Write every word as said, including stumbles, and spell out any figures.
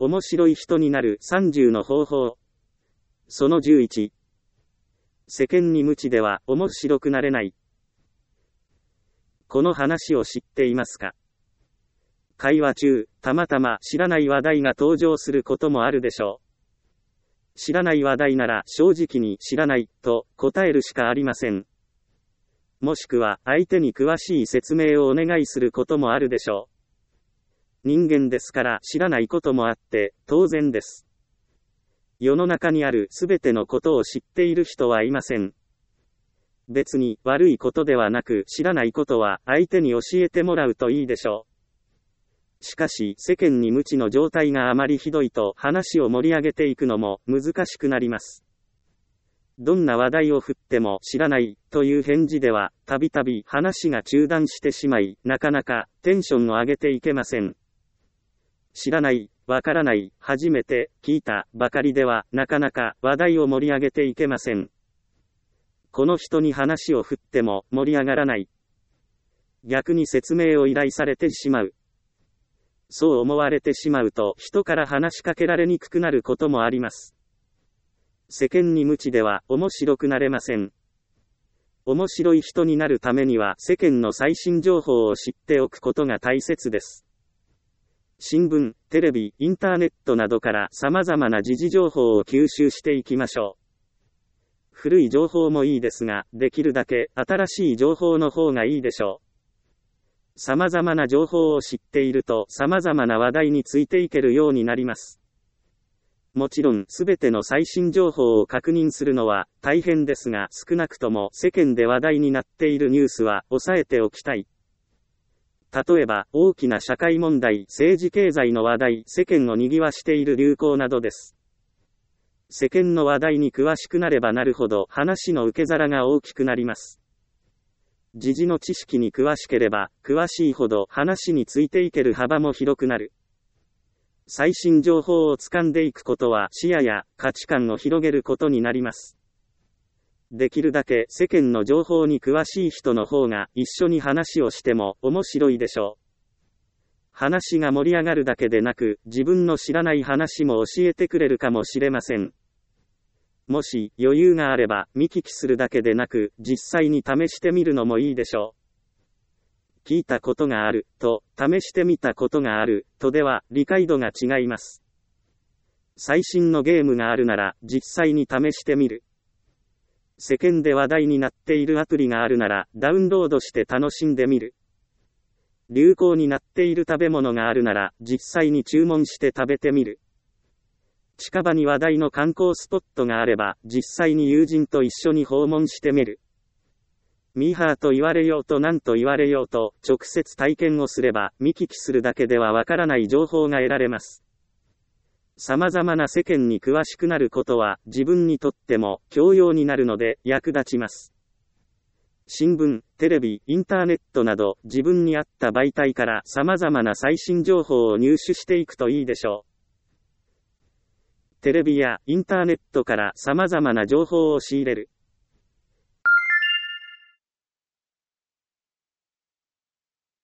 面白い人になるさんじゅうの方法。そのじゅういち。世間に無知では面白くなれない。この話を知っていますか？会話中、たまたま知らない話題が登場することもあるでしょう。知らない話題なら正直に知らないと答えるしかありません。もしくは相手に詳しい説明をお願いすることもあるでしょう。人間ですから知らないこともあって当然です。世の中にあるすべてのことを知っている人はいません。別に悪いことではなく、知らないことは相手に教えてもらうといいでしょう。しかし世間に無知の状態があまりひどいと話を盛り上げていくのも難しくなります。どんな話題を振っても知らないという返事ではたびたび話が中断してしまい、なかなかテンションを上げていけません。知らない、わからない、初めて聞いたばかりではなかなか話題を盛り上げていけません。この人に話を振っても盛り上がらない。逆に説明を依頼されてしまう。そう思われてしまうと人から話しかけられにくくなることもあります。世間に無知では面白くなれません。面白い人になるためには世間の最新情報を知っておくことが大切です。新聞、テレビ、インターネットなどから様々な時事情報を吸収していきましょう。古い情報もいいですが、できるだけ新しい情報の方がいいでしょう。様々な情報を知っていると様々な話題についていけるようになります。もちろんすべての最新情報を確認するのは大変ですが、少なくとも世間で話題になっているニュースは押さえておきたい。例えば、大きな社会問題、政治経済の話題、世間を賑わしている流行などです。世間の話題に詳しくなればなるほど話の受け皿が大きくなります。時事の知識に詳しければ、詳しいほど話についていける幅も広くなる。最新情報を掴んでいくことは視野や価値観を広げることになります。できるだけ世間の情報に詳しい人の方が一緒に話をしても面白いでしょう。話が盛り上がるだけでなく、自分の知らない話も教えてくれるかもしれません。もし余裕があれば見聞きするだけでなく、実際に試してみるのもいいでしょう。聞いたことがあると試してみたことがあるとでは理解度が違います。最新のゲームがあるなら実際に試してみる。世間で話題になっているアプリがあるならダウンロードして楽しんでみる。流行になっている食べ物があるなら実際に注文して食べてみる。近場に話題の観光スポットがあれば実際に友人と一緒に訪問してみる。ミーハーと言われようと何と言われようと直接体験をすれば見聞きするだけではわからない情報が得られます。様々な世間に詳しくなることは自分にとっても教養になるので役立ちます。新聞、テレビ、インターネットなど自分に合った媒体から様々な最新情報を入手していくといいでしょう。テレビやインターネットから様々な情報を仕入れる。